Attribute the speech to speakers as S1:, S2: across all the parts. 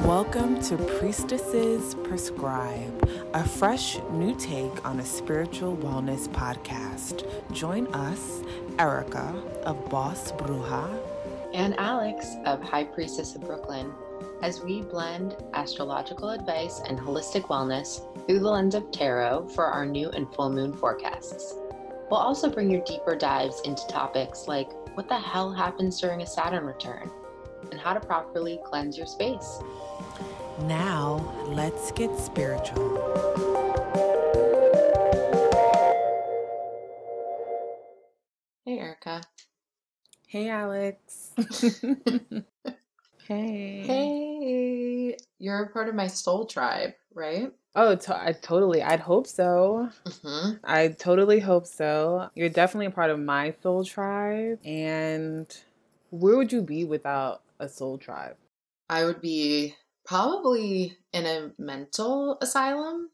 S1: Welcome to Priestesses Prescribe, a fresh new take on a spiritual wellness podcast. Join us, Erica of Boss Bruja,
S2: and Alex of High Priestess of Brooklyn, as we blend astrological advice and holistic wellness through the lens of tarot for our new and full moon forecasts. We'll also bring you deeper dives into topics like what the hell happens during a Saturn return and how to properly cleanse your space.
S1: Now, let's get spiritual.
S2: Hey, Erica.
S1: Hey, Alex. Hey.
S2: Hey. You're a part of my soul tribe, right?
S1: Oh, I'd hope so.
S2: Mm-hmm.
S1: I totally hope so. You're definitely a part of my soul tribe. And where would you be without a soul tribe?
S2: I would be probably in a mental asylum.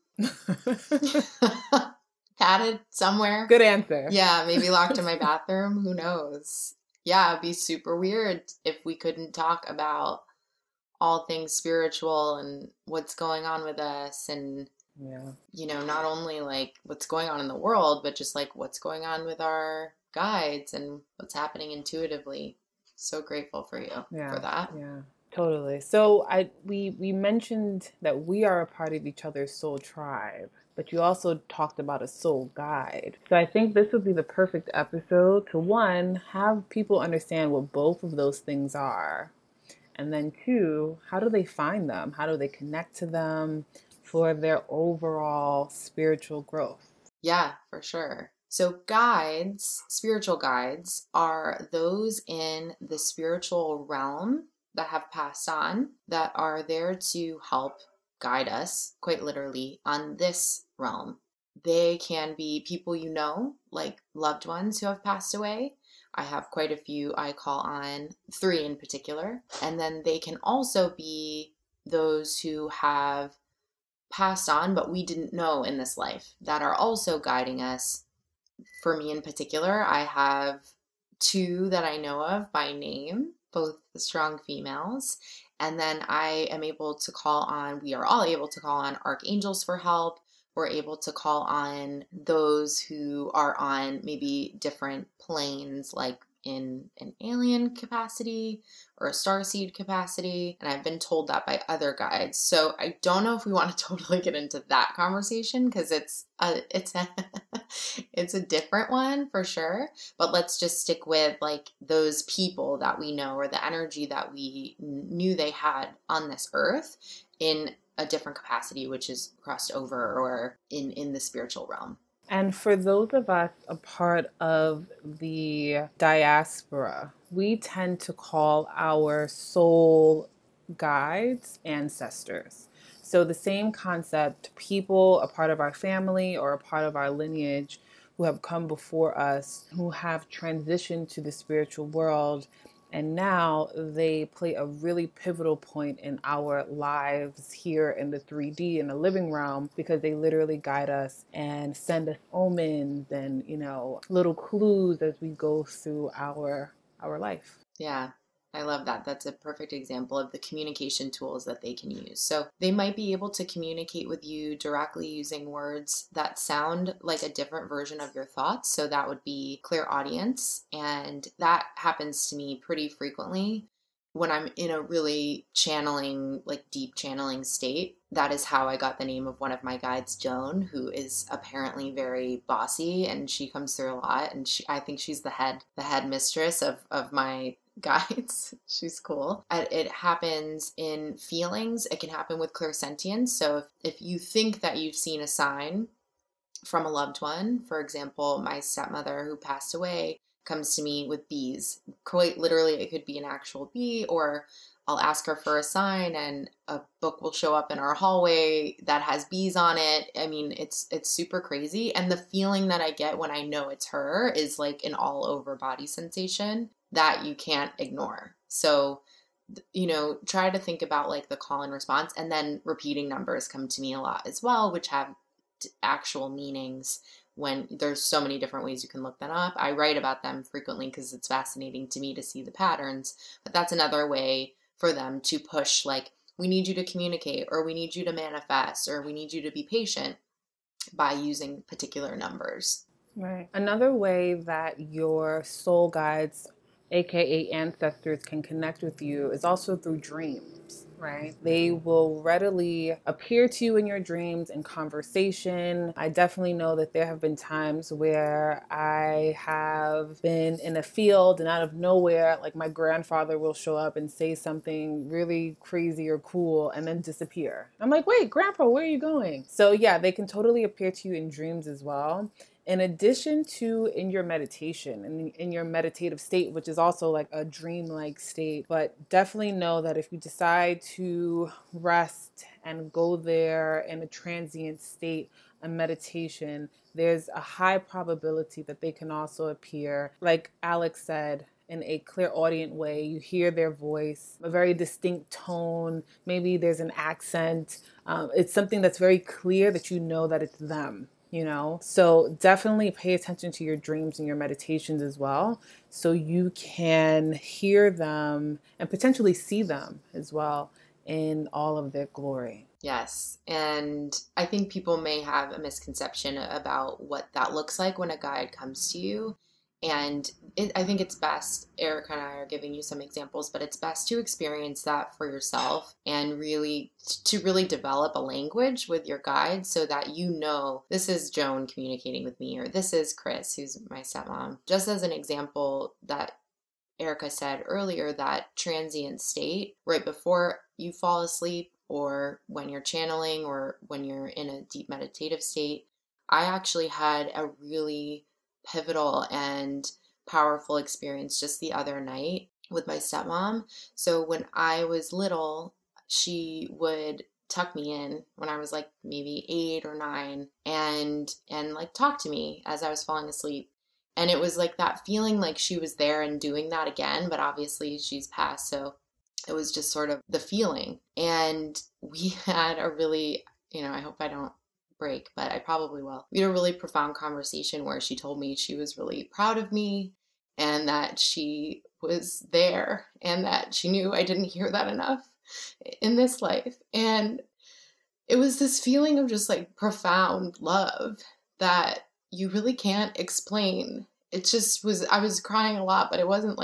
S2: Padded somewhere.
S1: Good answer.
S2: Yeah, maybe locked in my bathroom. Who knows? Yeah, it'd be super weird if we couldn't talk about all things spiritual and what's going on with us and, you know, not only like what's going on in the world, but just like what's going on with our guides and what's happening intuitively. So grateful for you for that.
S1: Yeah. Totally. So we mentioned that we are a part of each other's soul tribe, but you also talked about a soul guide. So I think this would be the perfect episode to, one, have people understand what both of those things are. And then two, how do they find them? How do they connect to them for their overall spiritual growth?
S2: Yeah, for sure. So guides, spiritual guides, are those in the spiritual realm that have passed on, that are there to help guide us, quite literally, on this realm. They can be people you know, like loved ones who have passed away. I have quite a few I call on, 3 in particular. And then they can also be those who have passed on, but we didn't know in this life, that are also guiding us. For me in particular, I have 2 that I know of by name, both strong females. And then I am able to call on, we are all able to call on archangels for help. We're able to call on those who are on maybe different planes, like in an alien capacity or a starseed capacity. And I've been told that by other guides. So I don't know if we want to totally get into that conversation because it's a different one for sure. But let's just stick with like those people that we know, or the energy that we knew they had on this earth in a different capacity, which is crossed over or in the spiritual realm.
S1: And for those of us a part of the diaspora, we tend to call our soul guides ancestors. So the same concept, people, a part of our family or a part of our lineage who have come before us, who have transitioned to the spiritual world, and now they play a really pivotal point in our lives here in the 3D, in the living realm, because they literally guide us and send us omens and, little clues as we go through our life.
S2: Yeah. I love that. That's a perfect example of the communication tools that they can use. So they might be able to communicate with you directly using words that sound like a different version of your thoughts. So that would be clairaudience. And that happens to me pretty frequently when I'm in a really channeling, like deep channeling state. That is how I got the name of one of my guides, Joan, who is apparently very bossy, and she comes through a lot. And I think she's the head mistress of my guides. She's cool. It happens in feelings. It can happen with clairsentience. So if you think that you've seen a sign from a loved one, for example, my stepmother who passed away comes to me with bees. Quite literally, it could be an actual bee, or I'll ask her for a sign and a book will show up in our hallway that has bees on it. I mean, it's super crazy. And the feeling that I get when I know it's her is like an all over body sensation that you can't ignore. So, try to think about like the call and response, and then repeating numbers come to me a lot as well, which have actual meanings. When there's so many different ways you can look them up. I write about them frequently because it's fascinating to me to see the patterns, but that's another way for them to push like we need you to communicate, or we need you to manifest, or we need you to be patient by using particular numbers.
S1: Right. Another way that your soul guides, aka ancestors, can connect with you is also through dreams, right? They will readily appear to you in your dreams in conversation. I definitely know that there have been times where I have been in a field and out of nowhere, like my grandfather will show up and say something really crazy or cool and then disappear. I'm like, wait, Grandpa, where are you going? So, yeah, they can totally appear to you in dreams as well, in addition to in your meditation and in your meditative state, which is also like a dream-like state. But definitely know that if you decide to rest and go there in a transient state of meditation, there's a high probability that they can also appear, like Alex said, in a clairaudient way. You hear their voice, a very distinct tone. Maybe there's an accent. It's something that's very clear that you know that it's them. So definitely pay attention to your dreams and your meditations as well, so you can hear them and potentially see them as well in all of their glory.
S2: Yes. And I think people may have a misconception about what that looks like when a guide comes to you. And I think it's best, Erica and I are giving you some examples, but it's best to experience that for yourself and really develop a language with your guide so that you know this is Joan communicating with me, or this is Chris, who's my stepmom. Just as an example, that Erica said earlier, that transient state right before you fall asleep, or when you're channeling, or when you're in a deep meditative state. I actually had a really pivotal and powerful experience just the other night with my stepmom. So when I was little, she would tuck me in when I was like maybe 8 or 9, and like talk to me as I was falling asleep. And it was like that feeling like she was there and doing that again, but obviously she's passed, so it was just sort of the feeling. And we had a really, I hope I don't break, but I probably will. We had a really profound conversation where she told me she was really proud of me, and that she was there, and that she knew I didn't hear that enough in this life. And it was this feeling of just like profound love that you really can't explain. It just was, I was crying a lot, but it wasn't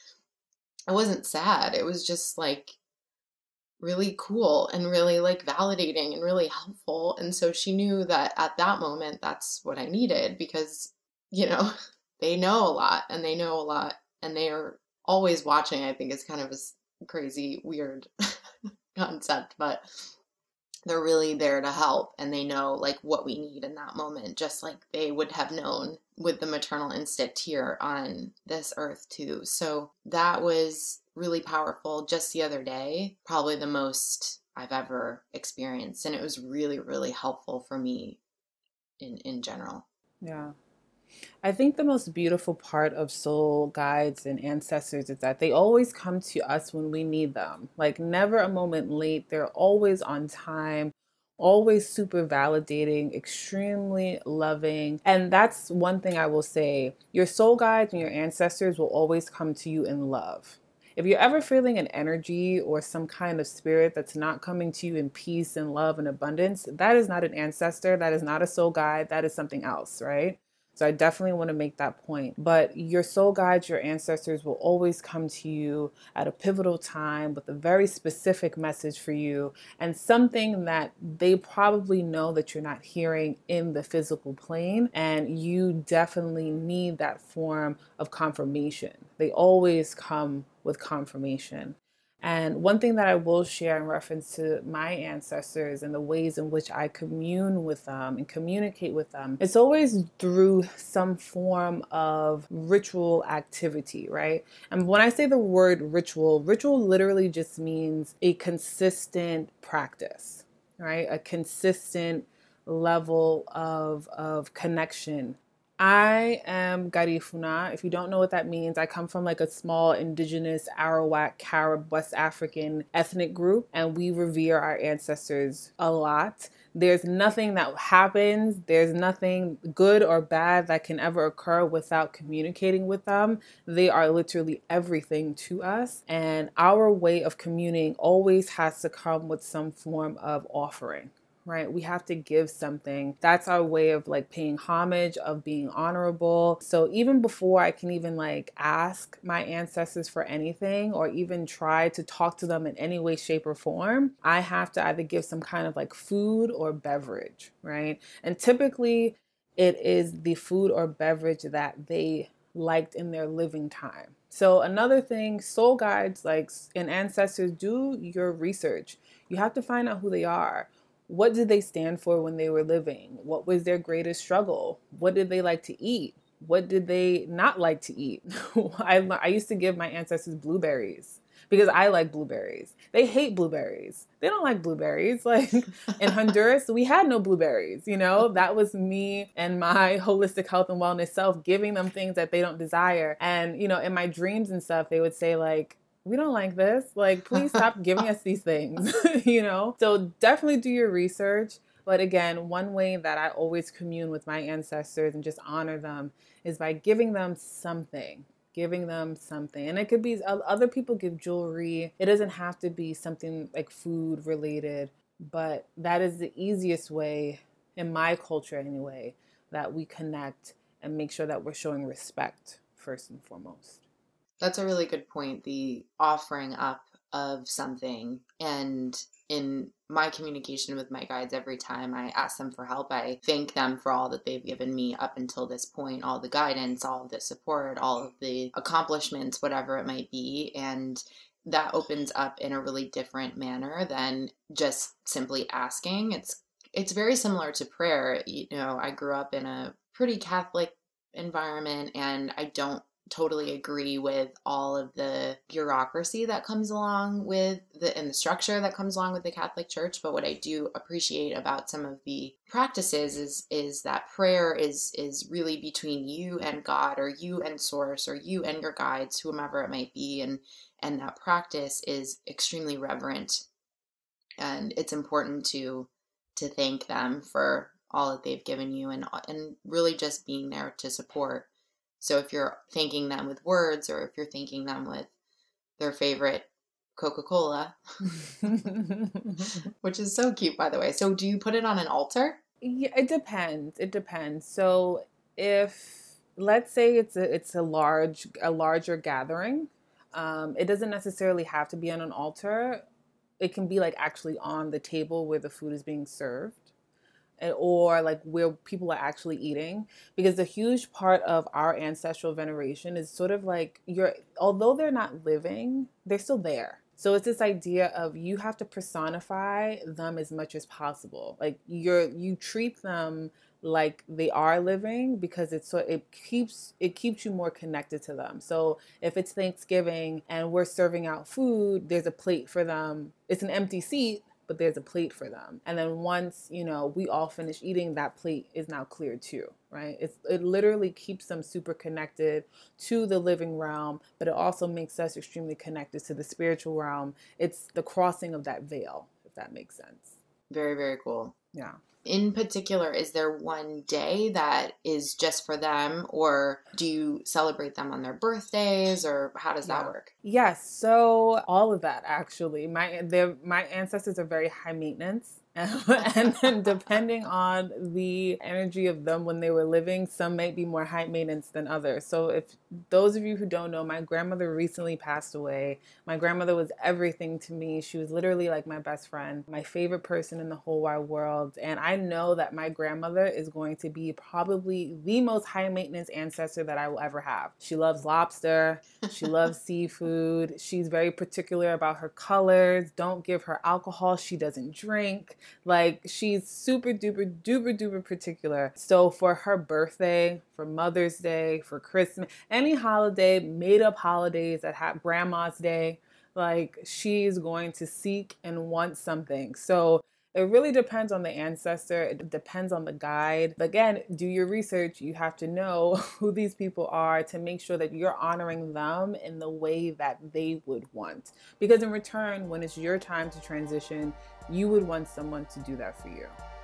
S2: sad. It was just like really cool and really like validating and really helpful. And so she knew that at that moment, that's what I needed, because, they know a lot, and they know a lot, and they are always watching. I think is kind of a crazy, weird concept, but they're really there to help, and they know like what we need in that moment, just like they would have known with the maternal instinct here on this earth too. So that was really powerful just the other day, probably the most I've ever experienced, and it was really, really helpful for me in general.
S1: Yeah. I think the most beautiful part of soul guides and ancestors is that they always come to us when we need them. Like, never a moment late. They're always on time, always super validating, extremely loving. And that's one thing I will say. Your soul guides and your ancestors will always come to you in love. If you're ever feeling an energy or some kind of spirit that's not coming to you in peace and love and abundance, that is not an ancestor. That is not a soul guide. That is something else, right? So I definitely want to make that point. But your soul guides, your ancestors will always come to you at a pivotal time with a very specific message for you, and something that they probably know that you're not hearing in the physical plane. And you definitely need that form of confirmation. They always come with confirmation. And one thing that I will share in reference to my ancestors and the ways in which I commune with them and communicate with them, it's always through some form of ritual activity, right? And when I say the word ritual, ritual literally just means a consistent practice, right? A consistent level of connection I am Garifuna. If you don't know what that means, I come from like a small indigenous Arawak, Carib, West African ethnic group, and we revere our ancestors a lot. There's nothing that happens, there's nothing good or bad that can ever occur without communicating with them. They are literally everything to us, and our way of communing always has to come with some form of offering, right? We have to give something. That's our way of like paying homage, of being honorable. So even before I can even like ask my ancestors for anything or even try to talk to them in any way, shape, or form, I have to either give some kind of like food or beverage, right? And typically it is the food or beverage that they liked in their living time. So another thing, soul guides like and ancestors, do your research. You have to find out who they are. What did they stand for when they were living? What was their greatest struggle? What did they like to eat? What did they not like to eat? I used to give my ancestors blueberries because I like blueberries. They hate blueberries. They don't like blueberries. Like in Honduras, we had no blueberries, you know? That was me and my holistic health and wellness self giving them things that they don't desire. And, you know, in my dreams and stuff, they would say like, we don't like this. Like, please stop giving us these things, you know? So definitely do your research. But again, one way that I always commune with my ancestors and just honor them is by giving them something. Giving them something. And it could be other people give jewelry. It doesn't have to be something like food related, but that is the easiest way, in my culture anyway, that we connect and make sure that we're showing respect first and foremost.
S2: That's a really good point. The offering up of something. And in my communication with my guides, every time I ask them for help, I thank them for all that they've given me up until this point, all the guidance, all of the support, all of the accomplishments, whatever it might be. And that opens up in a really different manner than just simply asking. It's very similar to prayer. You know, I grew up in a pretty Catholic environment, and I don't totally agree with all of the bureaucracy that comes along with the structure that comes along with the Catholic Church. But what I do appreciate about some of the practices is that prayer is really between you and God, or you and source, or you and your guides, whomever it might be. And that practice is extremely reverent, and it's important to thank them for all that they've given you, and really just being there to support. So if you're thanking them with words, or if you're thanking them with their favorite Coca-Cola, which is so cute, by the way. So do you put it on an altar?
S1: Yeah, it depends. It depends. So if let's say it's a larger gathering, it doesn't necessarily have to be on an altar. It can be like actually on the table where the food is being served, or like where people are actually eating, because a huge part of our ancestral veneration is sort of like you're, although they're not living, they're still there. So it's this idea of you have to personify them as much as possible. Like you treat them like they are living, because it keeps you more connected to them. So if it's Thanksgiving and we're serving out food, there's a plate for them. It's an empty seat, but there's a plate for them. And then once, we all finish eating, that plate is now cleared too, right? It literally keeps them super connected to the living realm, but it also makes us extremely connected to the spiritual realm. It's the crossing of that veil, if that makes sense.
S2: Very, very cool.
S1: Yeah.
S2: In particular, is there one day that is just for them, or do you celebrate them on their birthdays, or how does that work?
S1: Yes, so all of that actually. My ancestors are very high maintenance. And then depending on the energy of them when they were living, some might be more high maintenance than others. So if those of you who don't know, my grandmother recently passed away. My grandmother was everything to me. She was literally like my best friend, my favorite person in the whole wide world. And I know that my grandmother is going to be probably the most high maintenance ancestor that I will ever have. She loves lobster. She loves seafood. She's very particular about her colors. Don't give her alcohol. She doesn't drink. Like, she's super duper duper duper particular. So for her birthday, for Mother's Day, for Christmas, any holiday, made up holidays that have Grandma's Day, like, she's going to seek and want something. So It really depends on the ancestor. It depends on the guide. Again, do your research. You have to know who these people are to make sure that you're honoring them in the way that they would want. Because in return, when it's your time to transition, you would want someone to do that for you.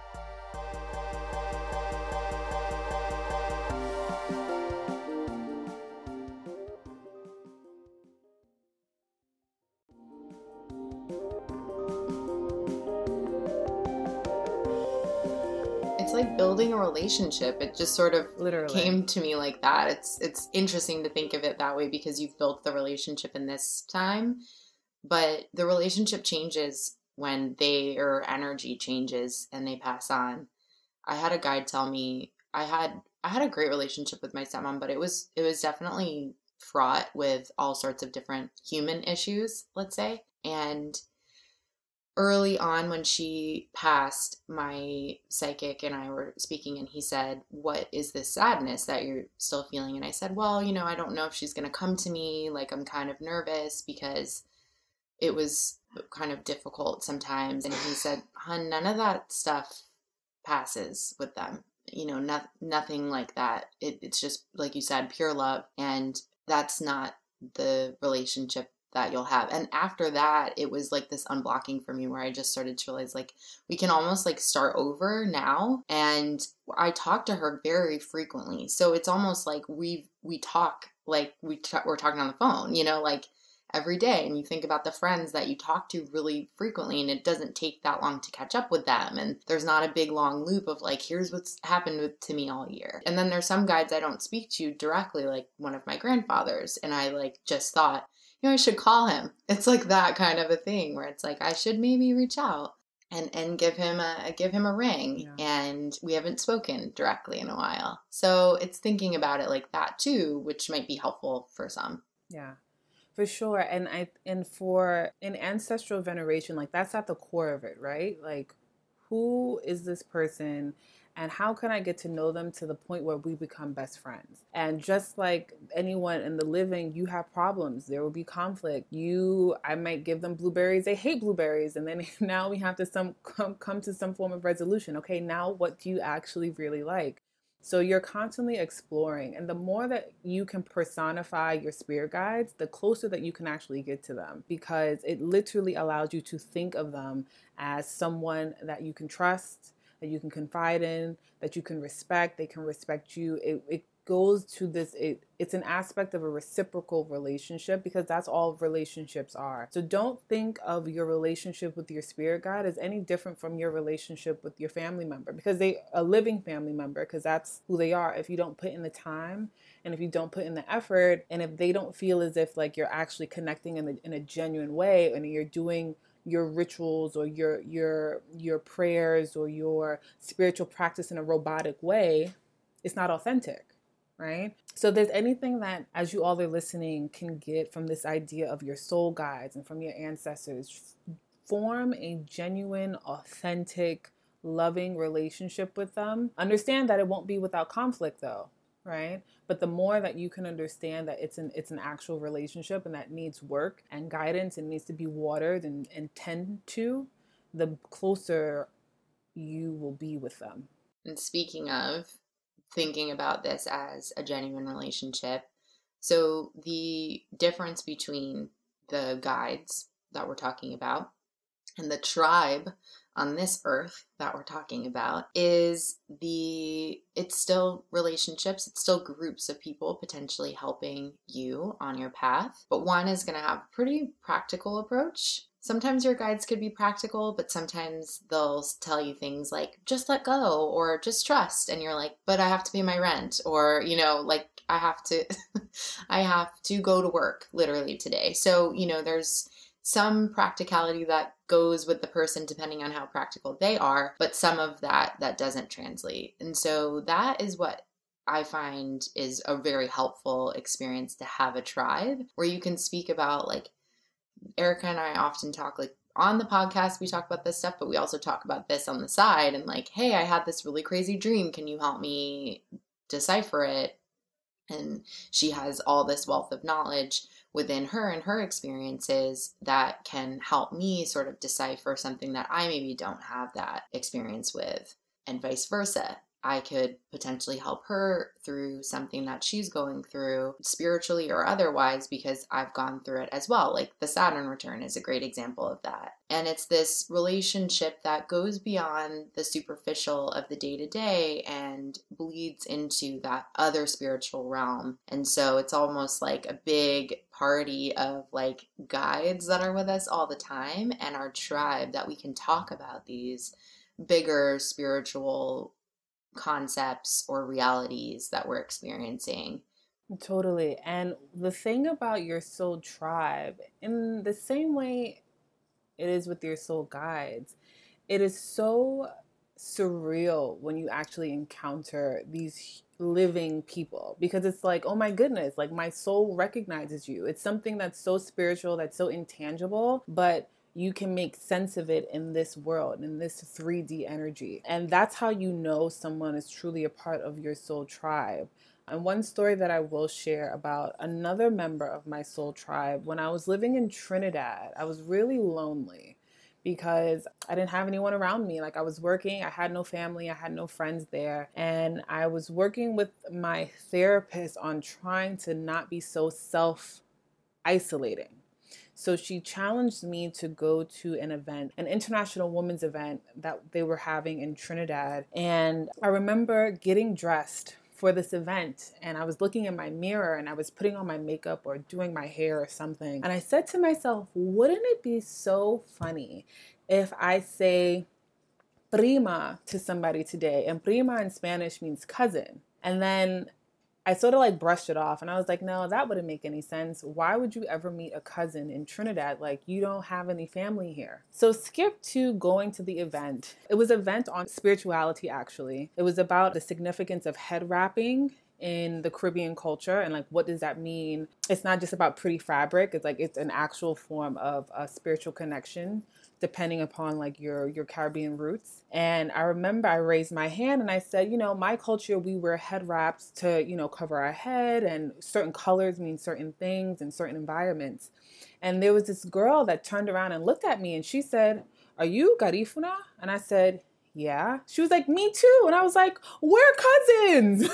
S2: It's like building a relationship. It just sort of
S1: Literally.
S2: came to me like that. It's interesting to think of it that way because you've built the relationship in this time, but the relationship changes when their energy changes and they pass on. I had a guide tell me I had a great relationship with my stepmom, but it was definitely fraught with all sorts of different human issues, let's say. And early on when she passed, my psychic and I were speaking, and he said, "What is this sadness that you're still feeling?" And I said, "Well, I don't know if she's going to come to me. Like, I'm kind of nervous because it was kind of difficult sometimes." And he said, "Hun, none of that stuff passes with them. Nothing like that. It's just, like you said, pure love. And that's not the relationship that you'll have." And after that, it was like this unblocking for me where I just started to realize, like, we can almost like start over now. And I talk to her very frequently. So it's almost like we talk like we're talking on the phone, like every day. And you think about the friends that you talk to really frequently, and it doesn't take that long to catch up with them. And there's not a big long loop of like, here's what's happened to me all year. And then there's some guides I don't speak to directly, like one of my grandfathers. And I like just thought, I should call him. It's like that kind of a thing where it's like, I should maybe reach out and give him a ring.
S1: Yeah.
S2: And we haven't spoken directly in a while. So it's thinking about it like that too, which might be helpful for some.
S1: Yeah. For sure. And for an ancestral veneration, like that's at the core of it, right? Like, who is this person and how can I get to know them to the point where we become best friends? And just like anyone in the living, you have problems. There will be conflict. I might give them blueberries. They hate blueberries. And then now we have to come to some form of resolution. Okay, now what do you actually really like? So you're constantly exploring. And the more that you can personify your spirit guides, the closer that you can actually get to them, because it literally allows you to think of them as someone that you can trust, that you can confide in, that you can respect. They can respect you. It goes to this, it's an aspect of a reciprocal relationship, because that's all relationships are. So don't think of your relationship with your spirit guide as any different from your relationship with your family member, because they a living family member, because that's who they are. If you don't put in the time and if you don't put in the effort, and if they don't feel as if like you're actually connecting in a genuine way, and you're doing your rituals or your prayers or your spiritual practice in a robotic way, it's not authentic. Right? So if there's anything that, as you all are listening, can get from this idea of your soul guides and from your ancestors, form a genuine, authentic, loving relationship with them. Understand that it won't be without conflict though, right? But the more that you can understand that it's an actual relationship and that needs work and guidance and needs to be watered and tend to, the closer you will be with them.
S2: And speaking of thinking about this as a genuine relationship, so the difference between the guides that we're talking about and the tribe on this earth that we're talking about is it's still relationships, it's still groups of people potentially helping you on your path, but one is going to have a pretty practical approach. Sometimes your guides could be practical, but sometimes they'll tell you things like, just let go or just trust. And you're like, but I have to pay my rent, or, like I have to, I have to go to work literally today. So, there's some practicality that goes with the person depending on how practical they are, but some of that doesn't translate. And so that is what I find is a very helpful experience, to have a tribe where you can speak about, like, Erica and I often talk, like on the podcast, we talk about this stuff, but we also talk about this on the side, and like, hey, I had this really crazy dream. Can you help me decipher it? And she has all this wealth of knowledge within her and her experiences that can help me sort of decipher something that I maybe don't have that experience with, and vice versa. I could potentially help her through something that she's going through, spiritually or otherwise, because I've gone through it as well. Like the Saturn return is a great example of that. And it's this relationship that goes beyond the superficial of the day to day and bleeds into that other spiritual realm. And so it's almost like a big party of like guides that are with us all the time, and our tribe that we can talk about these bigger spiritual concepts or realities that we're experiencing.
S1: Totally. And the thing about your soul tribe, in the same way it is with your soul guides, it is so surreal when you actually encounter these living people, because it's like, oh my goodness, like my soul recognizes you. It's something that's so spiritual, that's so intangible, but you can make sense of it in this world, in this 3D energy. And that's how you know someone is truly a part of your soul tribe. And one story that I will share about another member of my soul tribe: when I was living in Trinidad, I was really lonely because I didn't have anyone around me. Like I was working, I had no family, I had no friends there. And I was working with my therapist on trying to not be so self isolating. So she challenged me to go to an event, an international women's event that they were having in Trinidad. And I remember getting dressed for this event, and I was looking in my mirror and I was putting on my makeup or doing my hair or something. And I said to myself, wouldn't it be so funny if I say prima to somebody today? And prima in Spanish means cousin. And then I sort of like brushed it off and I was like, no, that wouldn't make any sense. Why would you ever meet a cousin in Trinidad? Like, you don't have any family here. So skip to going to the event. It was an event on spirituality, actually. It was about the significance of head wrapping in the Caribbean culture and like, what does that mean? It's not just about pretty fabric. It's like, it's an actual form of a spiritual connection depending upon like your Caribbean roots. And I remember I raised my hand and I said, you know, my culture, we wear head wraps to, you know, cover our head, and certain colors mean certain things in certain environments. And there was this girl that turned around and looked at me and she said, are you Garifuna? And I said, yeah. She was like, me too. And I was like, we're cousins.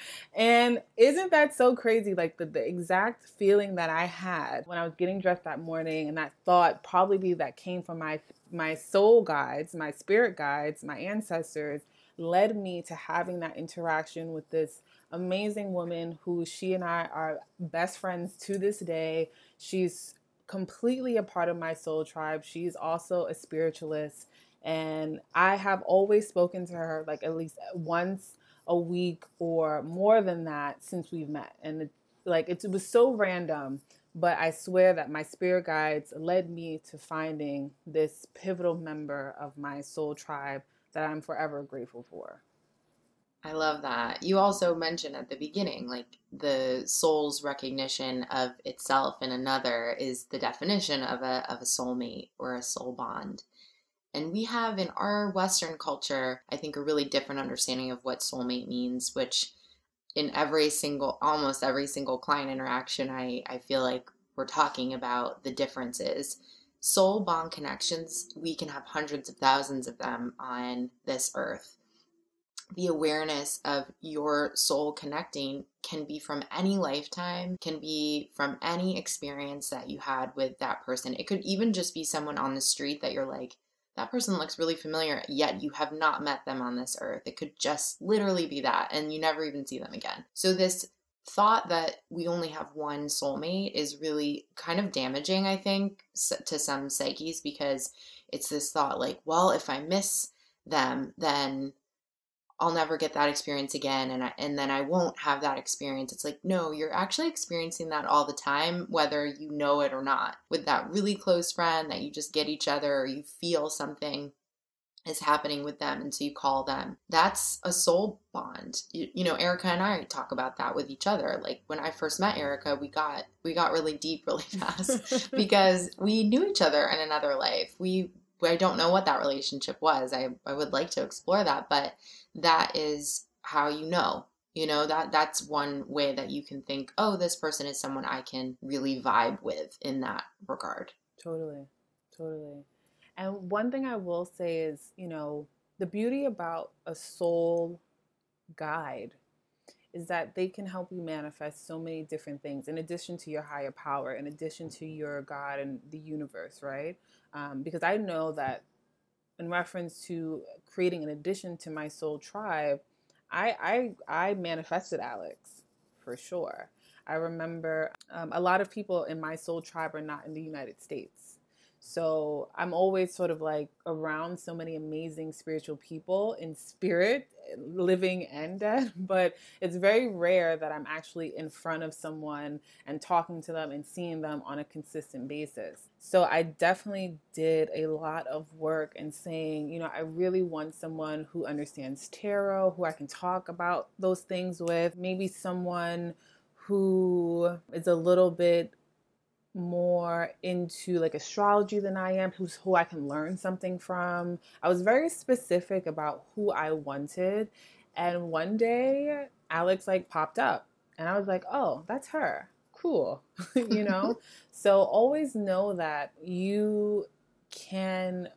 S1: And isn't that so crazy? Like the exact feeling that I had when I was getting dressed that morning, and that thought probably that came from my soul guides, my spirit guides, my ancestors, led me to having that interaction with this amazing woman who she and I are best friends to this day. She's completely a part of my soul tribe. She's also a spiritualist. And I have always spoken to her like at least once a week or more than that since we've met. And it was so random, but I swear that my spirit guides led me to finding this pivotal member of my soul tribe that I'm forever grateful for.
S2: I love that. You also mentioned at the beginning, like the soul's recognition of itself in another is the definition of a soulmate or a soul bond. And we have in our Western culture, I think, a really different understanding of what soulmate means, which in almost every single client interaction, I feel like we're talking about the differences. Soul bond connections, we can have hundreds of thousands of them on this earth. The awareness of your soul connecting can be from any lifetime, can be from any experience that you had with that person. It could even just be someone on the street that you're like, that person looks really familiar, yet you have not met them on this earth. It could just literally be that, and you never even see them again. So this thought that we only have one soulmate is really kind of damaging, I think, to some psyches, because it's this thought like, well, if I miss them, then I'll never get that experience again, and then I won't have that experience. It's like, no, you're actually experiencing that all the time, whether you know it or not. With that really close friend that you just get each other, or you feel something is happening with them, and so you call them. That's a soul bond. You know, Erica and I talk about that with each other. Like when I first met Erica, we got really deep really fast because we knew each other in another life. I don't know what that relationship was. I would like to explore that, but that is how you know. That's one way that you can think, oh, this person is someone I can really vibe with in that regard.
S1: Totally. Totally. And one thing I will say is, the beauty about a soul guide is that they can help you manifest so many different things in addition to your higher power, in addition to your God and the universe, right? Because I know that in reference to creating an addition to my soul tribe, I manifested Alex for sure. I remember a lot of people in my soul tribe are not in the United States. So I'm always sort of like around so many amazing spiritual people in spirit, living and dead. But it's very rare that I'm actually in front of someone and talking to them and seeing them on a consistent basis. So I definitely did a lot of work in saying, I really want someone who understands tarot, who I can talk about those things with, maybe someone who is a little bit more into like astrology than I am, who I can learn something from. I was very specific about who I wanted, and one day Alex like popped up and I was like, "Oh, that's her. Cool." you know? So always know that you can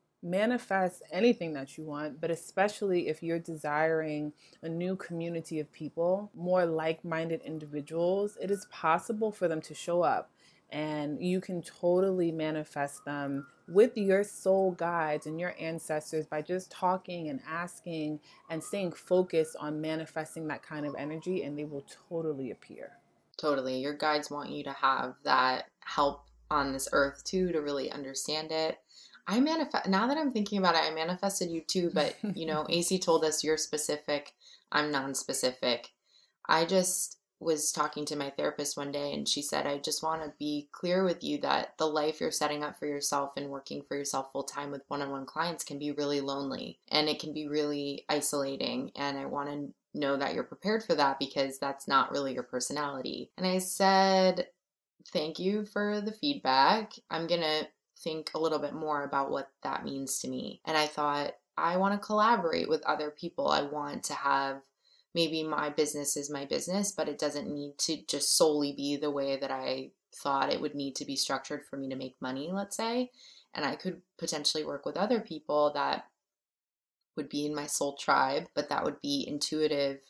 S1: manifest anything that you want, but especially if you're desiring a new community of people, more like minded individuals, it is possible for them to show up. And you can totally manifest them with your soul guides and your ancestors by just talking and asking and staying focused on manifesting that kind of energy, and they will totally appear.
S2: Totally. Your guides want you to have that help on this earth too to really understand it. I manifest now that I'm thinking about it, I manifested you too, but AC told us you're specific, I'm non-specific. I just was talking to my therapist one day and she said, I just want to be clear with you that the life you're setting up for yourself and working for yourself full time with one-on-one clients can be really lonely and it can be really isolating. And I want to know that you're prepared for that because that's not really your personality. And I said, thank you for the feedback. I'm going to think a little bit more about what that means to me. And I thought, I want to collaborate with other people. I want to have maybe my business is my business, but it doesn't need to just solely be the way that I thought it would need to be structured for me to make money, let's say. And I could potentially work with other people that would be in my soul tribe, but that would be intuitive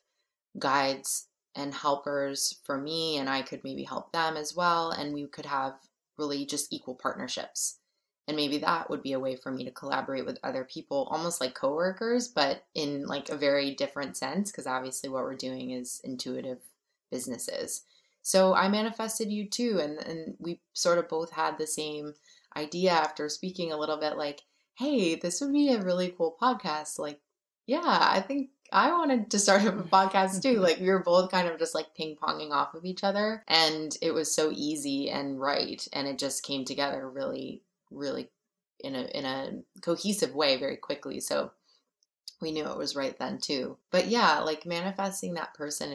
S2: guides and helpers for me, and I could maybe help them as well. And we could have really just equal partnerships. And maybe that would be a way for me to collaborate with other people, almost like coworkers, but in like a very different sense, because obviously what we're doing is intuitive businesses. So I manifested you too, and we sort of both had the same idea after speaking a little bit like, hey, this would be a really cool podcast. Like, yeah, I think I wanted to start up a podcast too. Like, we were both kind of just like ping ponging off of each other, and it was so easy and right, and it just came together really, really in a cohesive way very quickly. So we knew it was right then too. But yeah, like manifesting that person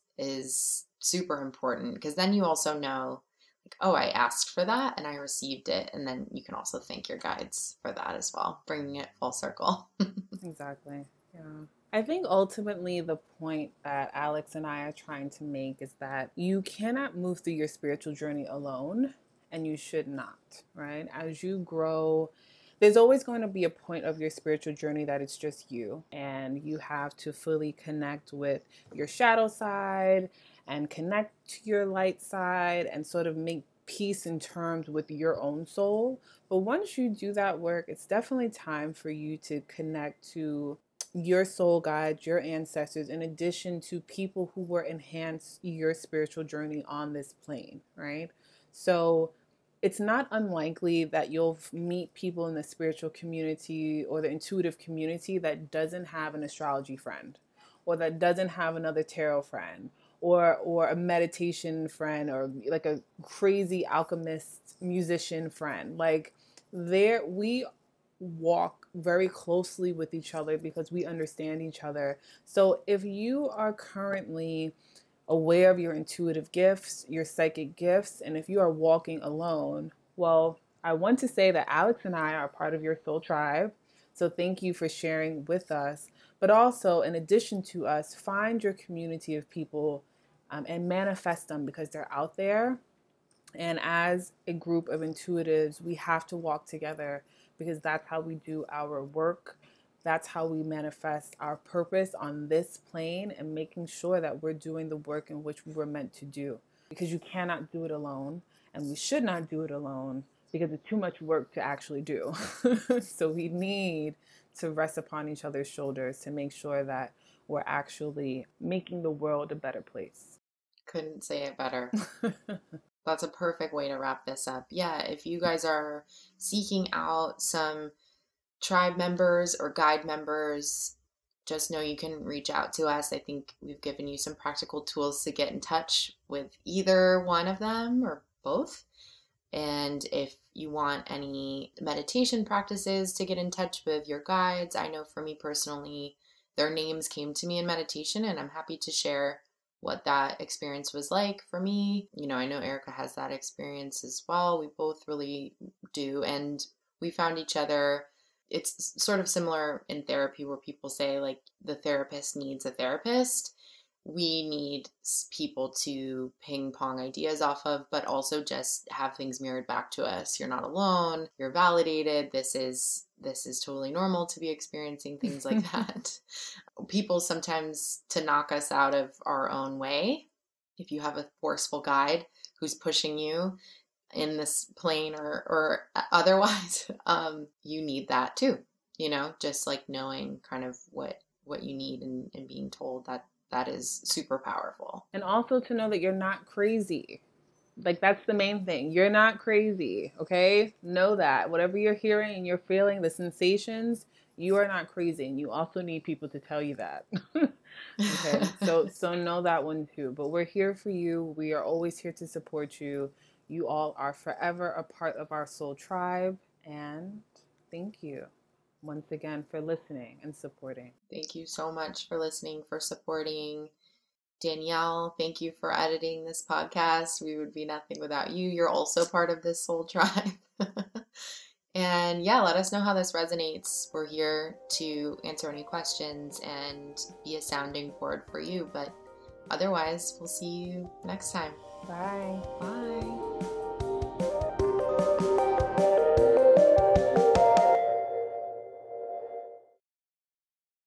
S2: is super important because then you also know like, oh, I asked for that and I received it, and then you can also thank your guides for that as well, bringing it full circle.
S1: Exactly. Yeah. I think ultimately the point that Alex and I are trying to make is that you cannot move through your spiritual journey alone, and you should not, right? As you grow, there's always going to be a point of your spiritual journey that it's just you, and you have to fully connect with your shadow side and connect to your light side and sort of make peace in terms with your own soul. But once you do that work, it's definitely time for you to connect to your soul guides, your ancestors, in addition to people who will enhance your spiritual journey on this plane, right? So it's not unlikely that you'll meet people in the spiritual community or the intuitive community that doesn't have an astrology friend or that doesn't have another tarot friend or a meditation friend or like a crazy alchemist musician friend. Like there we walk very closely with each other because we understand each other. So if you are currently aware of your intuitive gifts, your psychic gifts, and if you are walking alone, well, I want to say that Alex and I are part of your soul tribe. So thank you for sharing with us. But also, in addition to us, find your community of people and manifest them, because they're out there. And as a group of intuitives, we have to walk together, because that's how we do our work. That's how we manifest our purpose on this plane, and making sure that we're doing the work in which we were meant to do. Because you cannot do it alone, and we should not do it alone, because it's too much work to actually do. So we need to rest upon each other's shoulders to make sure that we're actually making the world a better place.
S2: Couldn't say it better. That's a perfect way to wrap this up. Yeah, if you guys are seeking out some tribe members or guide members, just know you can reach out to us. I think we've given you some practical tools to get in touch with either one of them or both. And if you want any meditation practices to get in touch with your guides, I know for me personally, their names came to me in meditation, and I'm happy to share what that experience was like for me. You know, I know Erica has that experience as well. We both really do. And we found each other. It's sort of similar in therapy, where people say, like, the therapist needs a therapist. We need people to ping pong ideas off of, but also just have things mirrored back to us. You're not alone. You're validated. This is totally normal to be experiencing things like that. People sometimes, to knock us out of our own way, if you have a forceful guide who's pushing you in this plane or otherwise, you need that too. You know, just like knowing kind of what you need, and being told that is super powerful.
S1: And also to know that you're not crazy. Like, that's the main thing. You're not crazy, okay? Know that. Whatever you're hearing and you're feeling, the sensations, you are not crazy. And you also need people to tell you that. Okay? So know that one too. But we're here for you. We are always here to support you. You all are forever a part of our soul tribe. And thank you once again for listening and supporting.
S2: Thank you so much for listening, for supporting. Danielle, thank you for editing this podcast. We would be nothing without you. You're also part of this soul tribe. And yeah, let us know how this resonates. We're here to answer any questions and be a sounding board for you. But otherwise, we'll see you next time.
S1: Bye.
S2: Bye.